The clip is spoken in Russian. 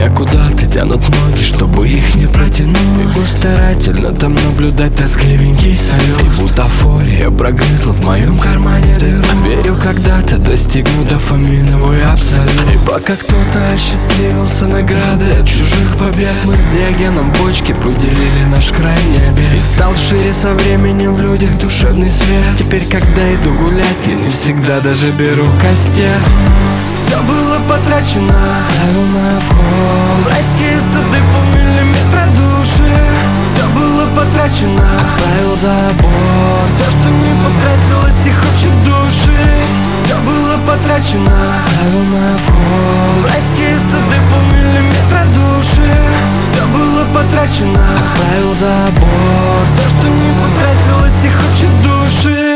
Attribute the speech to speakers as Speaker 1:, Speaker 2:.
Speaker 1: меня куда-то тянут ноги, чтобы их не протянуть. Бегу старательно, там наблюдать тоскливенький салют. И бутафория прогрызла в моем кармане дыру. Верю, когда-то достигну дофаминовый абсолют. И пока кто-то осчастливился наградой от чужих побед, мы с Диогеном бочки поделили наш крайний обед. И стал шире со временем в людях душевный свет. Теперь, когда иду гулять, я не всегда даже беру кастет. Все было потрачено, ставил на вход райские сады полмиллиметра души. Все было потрачено, отправил за борт все, что не потратилось и хочет души. Все было потрачено, ставил на вход райские сады полмиллиметра души. Все было потрачено, отправил за борт все, что не потратилось и хочет души.